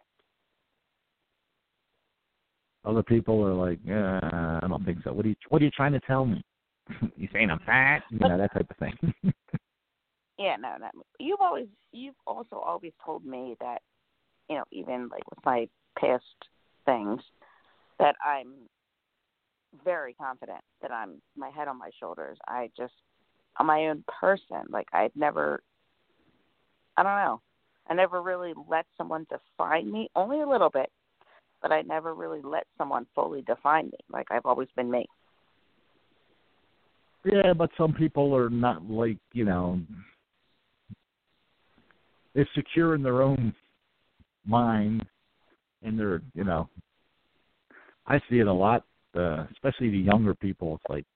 [SPEAKER 2] Other people are like, I don't think so. What are you trying to tell me? You saying I'm fat? That type of thing.
[SPEAKER 3] Yeah, no. You've also always told me that, even like with my past things, that I'm very confident that I'm my head on my shoulders. I'm my own person. Like I never really let someone define me, only a little bit, but I never really let someone fully define me. Like I've always been me.
[SPEAKER 2] Yeah, but some people are not like, they're secure in their own mind, and they're, I see it a lot, especially the younger people. It's like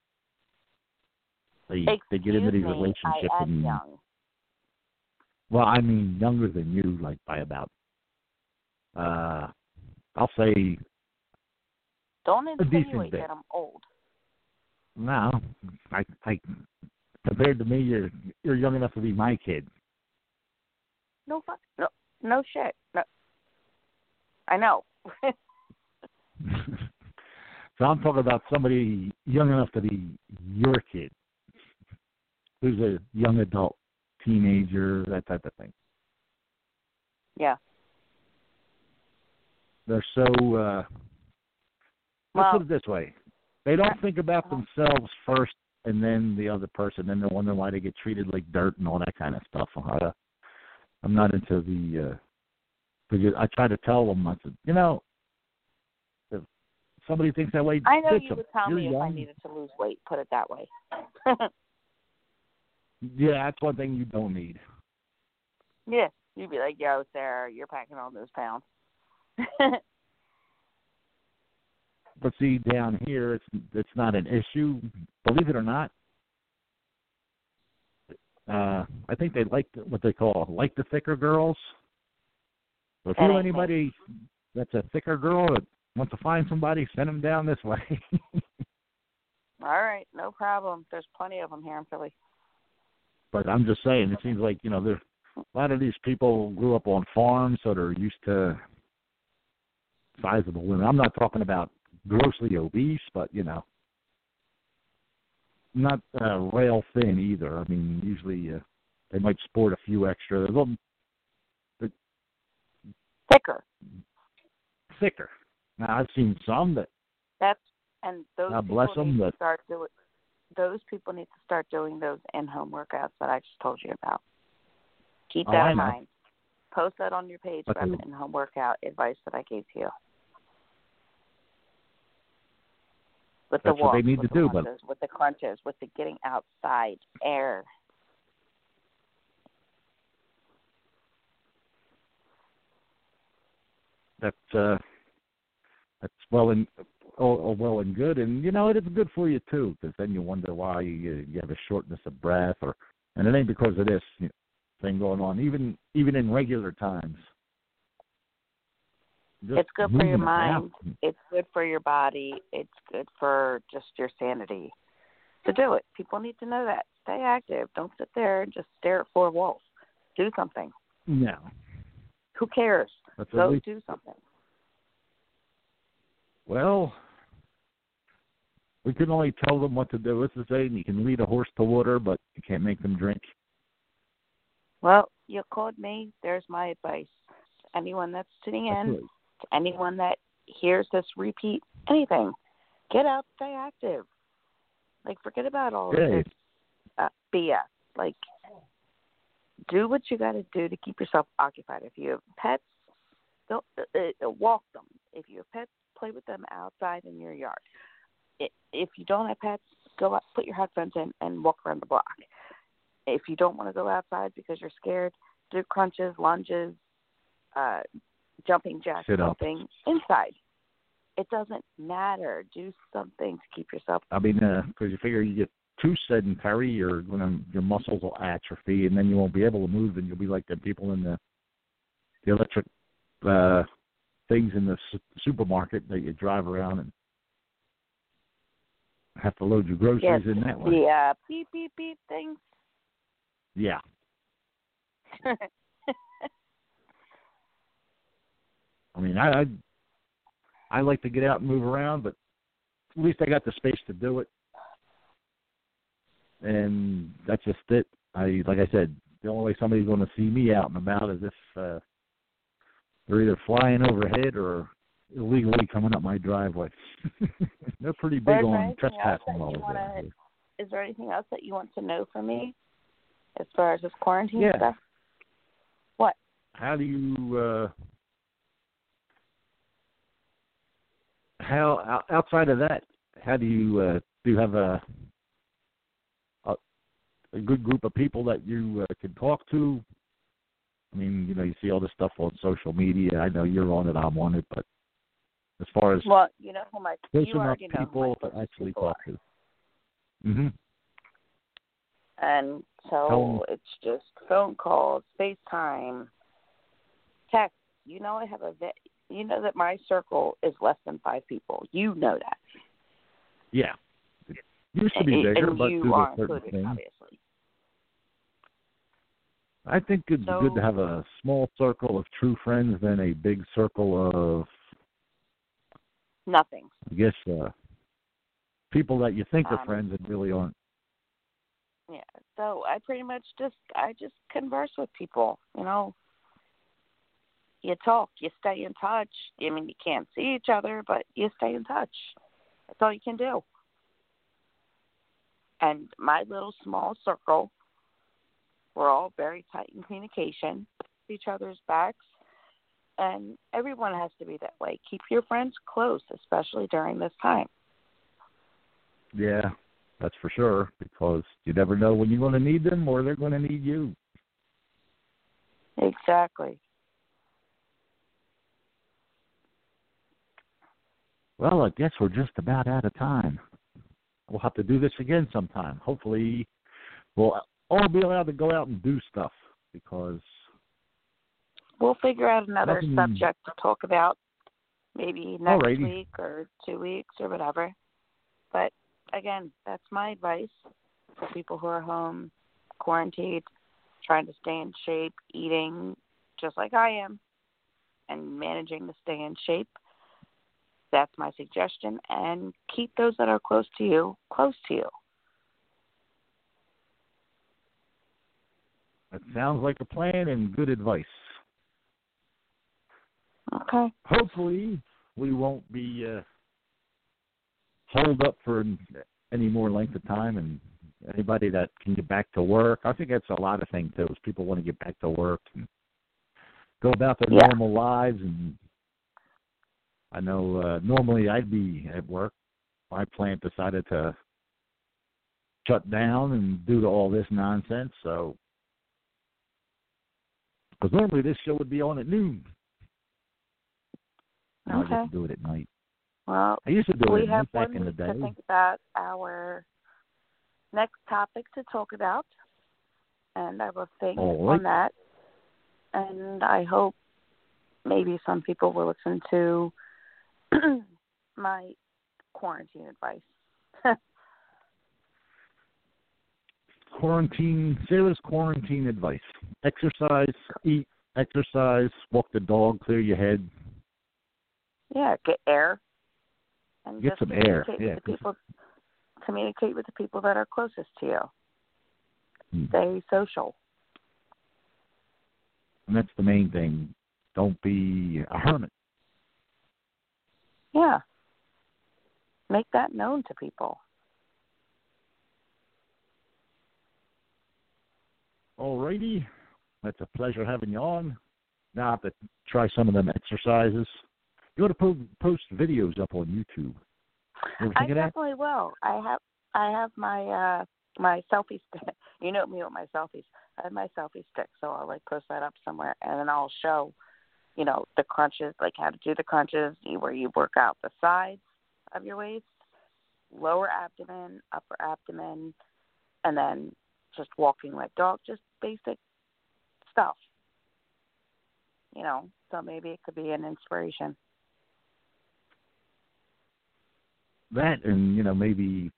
[SPEAKER 2] they get into these relationships.
[SPEAKER 3] I am young.
[SPEAKER 2] Well, I mean younger than you, like by about, I'll say,
[SPEAKER 3] don't insinuate that I'm old.
[SPEAKER 2] No, I compared to me, you're young enough to be my kid.
[SPEAKER 3] No shit. No, I know.
[SPEAKER 2] So I'm talking about somebody young enough to be your kid, who's a young adult, teenager, that type of thing.
[SPEAKER 3] Yeah.
[SPEAKER 2] They're so, let's put it this way. They don't think about themselves first and then the other person, then they're wondering why they get treated like dirt and all that kind of stuff. I'm not into I try to tell them, I said, if somebody thinks that way,
[SPEAKER 3] I know you
[SPEAKER 2] them.
[SPEAKER 3] would tell
[SPEAKER 2] You're
[SPEAKER 3] me
[SPEAKER 2] young.
[SPEAKER 3] if I needed to lose weight, put it that way.
[SPEAKER 2] Yeah, that's one thing you don't need.
[SPEAKER 3] Yeah, you'd be like, yo, Sarah, you're packing on those pounds.
[SPEAKER 2] But see, down here, it's not an issue. Believe it or not, I think they like what they call the thicker girls. So if you know anybody that's a thicker girl that wants to find somebody, send them down this way.
[SPEAKER 3] All right, no problem. There's plenty of them here in Philly.
[SPEAKER 2] But I'm just saying, it seems like, there's a lot of these people grew up on farms, so they're used to sizable women. I'm not talking about grossly obese, but, not rail thin either. I mean, usually they might sport a few extra. Thicker. Now, I've seen some
[SPEAKER 3] those people need to start doing those in-home workouts that I just told you about. Keep that
[SPEAKER 2] I
[SPEAKER 3] in
[SPEAKER 2] know.
[SPEAKER 3] mind. Post that on your page,
[SPEAKER 2] Okay.
[SPEAKER 3] Feminine Home Workout advice that I gave you. With the
[SPEAKER 2] That's what
[SPEAKER 3] walks,
[SPEAKER 2] they need
[SPEAKER 3] with
[SPEAKER 2] to
[SPEAKER 3] the
[SPEAKER 2] do,
[SPEAKER 3] lunges, with the crunches, with the getting outside, air.
[SPEAKER 2] That's well and well and good, and it's good for you too, because then you wonder why you have a shortness of breath, and it ain't because of this thing going on, even in regular times. Just
[SPEAKER 3] It's good for your
[SPEAKER 2] moving
[SPEAKER 3] mind.
[SPEAKER 2] around.
[SPEAKER 3] It's good for your body. It's good for just your sanity. To do it, people need to know that. Stay active. Don't sit there and just stare at four walls. Do something.
[SPEAKER 2] No.
[SPEAKER 3] Who cares?
[SPEAKER 2] That's
[SPEAKER 3] Go do something.
[SPEAKER 2] Well, we can only tell them what to do. It's the saying, you can lead a horse to water, but you can't make them drink.
[SPEAKER 3] Well, you called me. There's my advice. Anyone that's tuning in, to anyone that hears this repeat, anything, get out, stay active. Like, forget about all of this BS. Like, do what you got to do to keep yourself occupied. If you have pets, don't walk them. If you have pets, play with them outside in your yard. If you don't have pets, go out, put your headphones in, and walk around the block. If you don't want to go outside because you're scared, do crunches, lunges, jumping jacks, something inside. It doesn't matter. Do something to keep yourself.
[SPEAKER 2] I mean, because you figure you get too sedentary, your muscles will atrophy, and then you won't be able to move, and you'll be like the people in the electric things in the supermarket that you drive around and have to load your groceries in that way.
[SPEAKER 3] The beep, beep, beep things.
[SPEAKER 2] Yeah. I mean, I like to get out and move around, but at least I got the space to do it. And that's just it. Like I said, the only way somebody's going to see me out and about is if they're either flying overhead or illegally coming up my driveway. They're pretty big on trespassing laws.
[SPEAKER 3] Is there anything else that you want to know from me as far as this quarantine stuff? What?
[SPEAKER 2] How do you... How outside of that, how do you do you have a good group of people that you can talk to? I mean, you see all this stuff on social media. I know you're on it, I'm on it, but as far as
[SPEAKER 3] you already know
[SPEAKER 2] people to actually talk to. Mm-hmm.
[SPEAKER 3] And so it's just phone calls, FaceTime, text. I have you know that my circle is less than 5 people. You know that.
[SPEAKER 2] Yeah. It used to be bigger, but
[SPEAKER 3] you
[SPEAKER 2] due
[SPEAKER 3] are
[SPEAKER 2] to certain
[SPEAKER 3] included,
[SPEAKER 2] things.
[SPEAKER 3] obviously.
[SPEAKER 2] I think it's good to have a small circle of true friends than a big circle of
[SPEAKER 3] nothing.
[SPEAKER 2] I guess people that you think are friends and really aren't.
[SPEAKER 3] Yeah. So I pretty much just converse with people, You talk, you stay in touch. I mean, you can't see each other, but you stay in touch. That's all you can do. And my little small circle, we're all very tight in communication, each other's backs, and everyone has to be that way. Keep your friends close, especially during this time.
[SPEAKER 2] Yeah, that's for sure, because you never know when you're going to need them or they're going to need you.
[SPEAKER 3] Exactly.
[SPEAKER 2] Well, I guess we're just about out of time. We'll have to do this again sometime. Hopefully, we'll all be allowed to go out and do stuff, because
[SPEAKER 3] we'll figure out another subject to talk about, maybe next week or 2 weeks or whatever. But again, that's my advice for people who are home, quarantined, trying to stay in shape, eating just like I am, and managing to stay in shape. That's my suggestion, and keep those that are close to you, close to you.
[SPEAKER 2] That sounds like a plan and good advice.
[SPEAKER 3] Okay.
[SPEAKER 2] Hopefully, we won't be holed up for any more length of time, and Anybody that can get back to work. I think that's a lot of things, too, is people want to get back to work and go about their normal lives. And I know normally I'd be at work. My plant decided to shut down and due to all this nonsense. So, because normally this show would be on at noon. Now I get to do it at night.
[SPEAKER 3] Well,
[SPEAKER 2] I used to do it
[SPEAKER 3] we have
[SPEAKER 2] back
[SPEAKER 3] 1
[SPEAKER 2] in the
[SPEAKER 3] week
[SPEAKER 2] day.
[SPEAKER 3] to think about our next topic to talk about, and I will think on that. And I hope maybe some people will listen to my quarantine advice.
[SPEAKER 2] Sarah's quarantine advice. Exercise, eat, exercise, walk the dog, clear your head.
[SPEAKER 3] Yeah, get air. And
[SPEAKER 2] get
[SPEAKER 3] just
[SPEAKER 2] some air.
[SPEAKER 3] Communicate with the people that are closest to you. Stay social.
[SPEAKER 2] And that's the main thing. Don't be a hermit.
[SPEAKER 3] Yeah. Make that known to people.
[SPEAKER 2] Alrighty. It's a pleasure having you on. Now I have to try some of them exercises. You want to post videos up on YouTube?
[SPEAKER 3] I definitely will. I have my my selfie stick. You know me with my selfies. I have my selfie stick, so I'll post that up somewhere, and then I'll show, the crunches, how to do the crunches, where you work out the sides of your waist, lower abdomen, upper abdomen, and then just walking like dog, just basic stuff. So maybe it could be an inspiration.
[SPEAKER 2] That and, maybe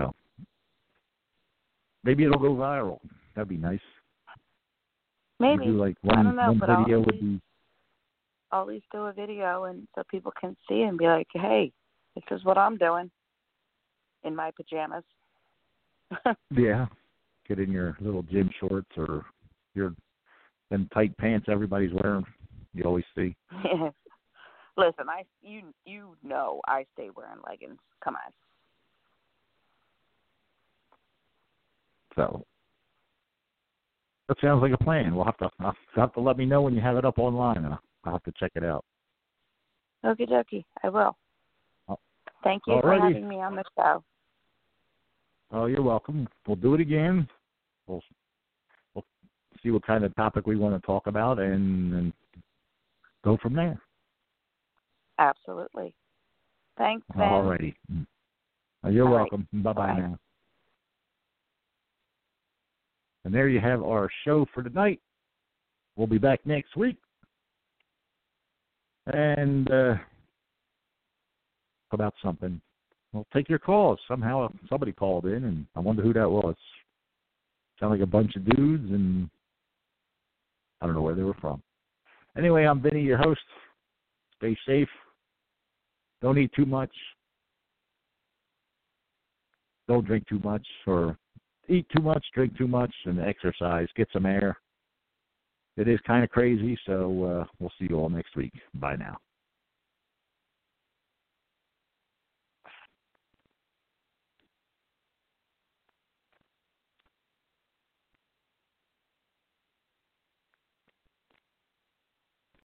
[SPEAKER 2] it'll go viral. That'd be nice.
[SPEAKER 3] Maybe.
[SPEAKER 2] Do
[SPEAKER 3] I don't know,
[SPEAKER 2] one
[SPEAKER 3] but
[SPEAKER 2] video would be...
[SPEAKER 3] I'll at least do a video and so people can see and be like, hey, this is what I'm doing in my pajamas.
[SPEAKER 2] Yeah. Get in your little gym shorts or them tight pants everybody's wearing. You always see.
[SPEAKER 3] Listen, you know I stay wearing leggings. Come on.
[SPEAKER 2] So that sounds like a plan. You'll have to let me know when you have it up online. I'll have to check it out.
[SPEAKER 3] Okie dokie, I will. Thank you for having me on the show.
[SPEAKER 2] Oh, you're welcome. We'll do it again. We'll see what kind of topic we want to talk about and go from there.
[SPEAKER 3] Absolutely. Thanks, Ben.
[SPEAKER 2] All righty. You're welcome.
[SPEAKER 3] Right.
[SPEAKER 2] Bye-bye now. And there you have our show for tonight. We'll be back next week. And about something. We'll take your calls. Somehow somebody called in, and I wonder who that was. Sound like a bunch of dudes, and I don't know where they were from. Anyway, I'm Vinny, your host. Stay safe. Don't eat too much. Don't drink too much, or eat too much, drink too much, and exercise. Get some air. It is kind of crazy, so we'll see you all next week. Bye now.